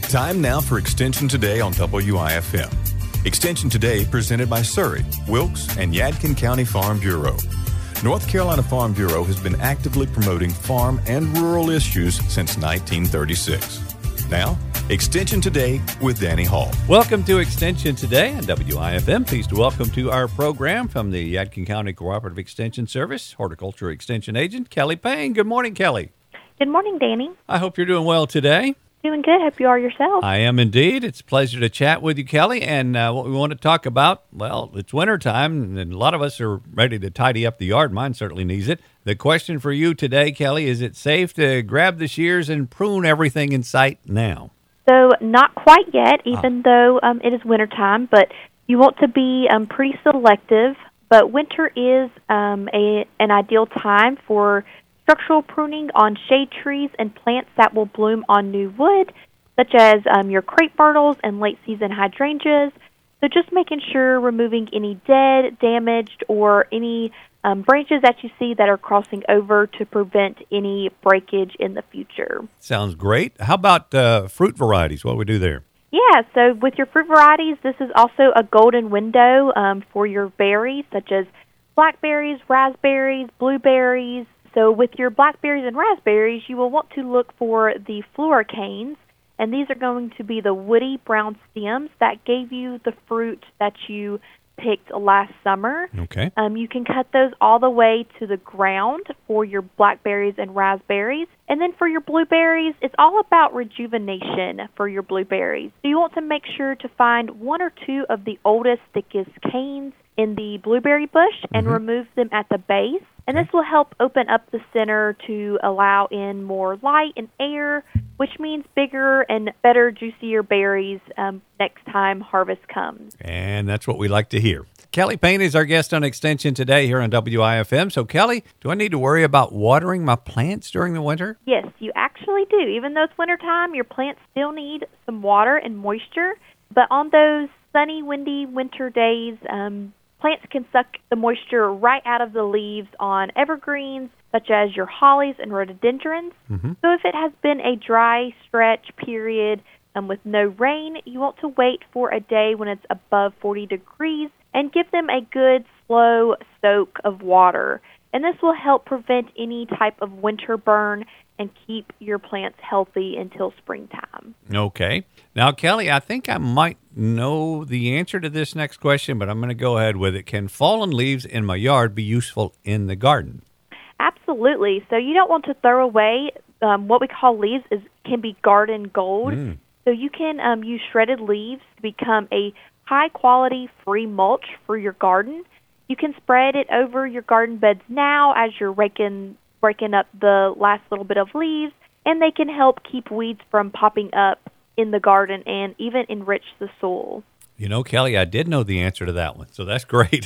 Time now for Extension Today on WIFM. Extension Today presented by Surrey, Wilkes, and Yadkin County Farm Bureau. North Carolina Farm Bureau has been actively promoting farm and rural issues since 1936. Now, Extension Today with Danny Hall. Welcome to Extension Today on WIFM. Pleased to welcome to our program from the Yadkin County Cooperative Extension Service, Horticulture Extension Agent, Kelly Payne. Good morning, Kelly. Good morning, Danny. I hope you're doing well today. Doing good. Hope you are yourself. I am indeed. It's a pleasure to chat with you, Kelly. And what we want to talk about, well, it's wintertime, and a lot of us are ready to tidy up the yard. Mine certainly needs it. The question for you today, Kelly, is it safe to grab the shears and prune everything in sight now? So not quite yet, even though it is wintertime, but you want to be pretty selective. But winter is an ideal time for structural pruning on shade trees and plants that will bloom on new wood, such as your crepe myrtles and late-season hydrangeas. So just making sure removing any dead, damaged, or any branches that you see that are crossing over to prevent any breakage in the future. Sounds great. How about fruit varieties? What do we do there? Yeah, so with your fruit varieties, this is also a golden window for your berries, such as blackberries, raspberries, blueberries. So with your blackberries and raspberries, you will want to look for the fluorocanes, and these are going to be the woody brown stems that gave you the fruit that you picked last summer. Okay. You can cut those all the way to the ground for your blackberries and raspberries. And then for your blueberries, it's all about rejuvenation for your blueberries. So you want to make sure to find one or two of the oldest, thickest canes in the blueberry bush and remove them at the base. And this will help open up the center to allow in more light and air, which means bigger and better, juicier berries next time harvest comes. And that's what we like to hear. Kelly Payne is our guest on Extension Today here on WIFM. So, Kelly, do I need to worry about watering my plants during the winter? Yes, you actually do. Even though it's wintertime, your plants still need some water and moisture. But on those sunny, windy winter days, plants can suck the moisture right out of the leaves on evergreens, such as your hollies and rhododendrons. So if it has been a dry stretch period with no rain, you want to wait for a day when it's above 40 degrees and give them a good, slow soak of water. And this will help prevent any type of winter burn and keep your plants healthy until springtime. Okay. Now, Kelly, I think I might know the answer to this next question, but I'm going to go ahead with it. Can fallen leaves in my yard be useful in the garden? Absolutely. So you don't want to throw away what we call leaves can be garden gold. So you can use shredded leaves to become a high-quality free mulch for your garden. You can spread it over your garden beds now as you're raking up the last little bit of leaves, and they can help keep weeds from popping up in the garden and even enrich the soil. You know, Kelly, I did know the answer to that one, so that's great.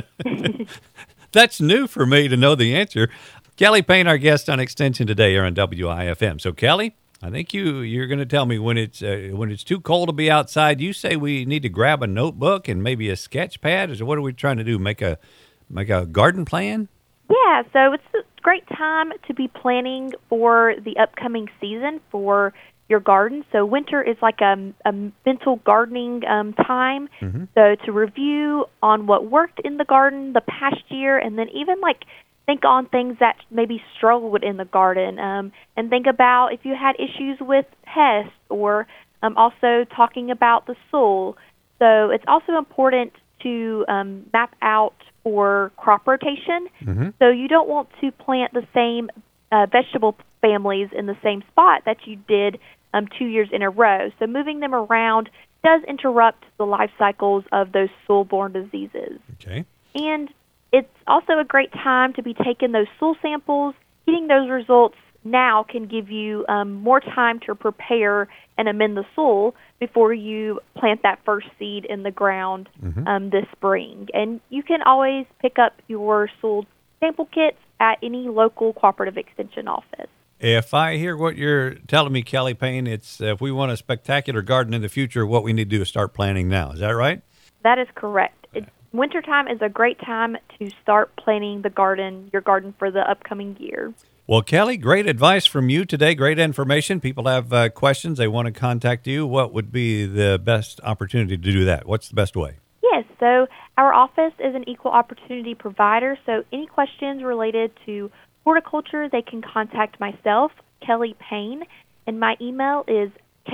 That's new for me to know the answer. Kelly Payne, our guest on Extension Today here on WIFM. So, Kelly, I think you're going to tell me when it's too cold to be outside, you say we need to grab a notebook and maybe a sketch pad? Or what are we trying to do, make a garden plan? Yeah, so it's a great time to be planning for the upcoming season for your garden. So winter is like a mental gardening time. So to review on what worked in the garden the past year, and then even think on things that maybe struggled in the garden, and think about if you had issues with pests, or also talking about the soil. So it's also important to map out for crop rotation. So you don't want to plant the same vegetable families in the same spot that you did 2 years in a row. So moving them around does interrupt the life cycles of those soil-borne diseases. Okay. And it's also a great time to be taking those soil samples. Getting those results now can give you more time to prepare and amend the soil before you plant that first seed in the ground this spring. And you can always pick up your soil sample kits at any local cooperative extension office. If I hear what you're telling me, Kelly Payne, it's if we want a spectacular garden in the future, what we need to do is start planning now. Is that right? That is correct. Wintertime is a great time to start planning your garden for the upcoming year. Well, Kelly, great advice from you today. Great information. People have questions. They want to contact you. What would be the best opportunity to do that? What's the best way? Yes, so our office is an equal opportunity provider, so any questions related to horticulture, they can contact myself, Kelly Payne, and my email is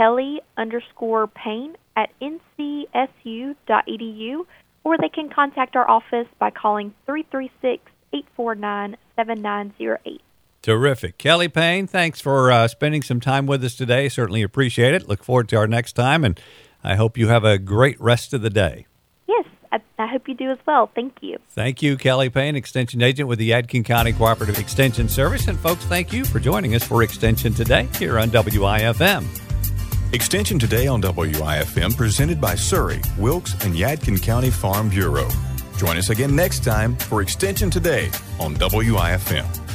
kelly_payne@ncsu.edu, or they can contact our office by calling 336-849-7908. Terrific. Kelly Payne, thanks for spending some time with us today. Certainly appreciate it. Look forward to our next time, and I hope you have a great rest of the day. Yes, I hope you do as well. Thank you. Thank you, Kelly Payne, Extension Agent with the Yadkin County Cooperative Extension Service. And folks, thank you for joining us for Extension Today here on WIFM. Extension Today on WIFM, presented by Surrey, Wilkes, and Yadkin County Farm Bureau. Join us again next time for Extension Today on WIFM.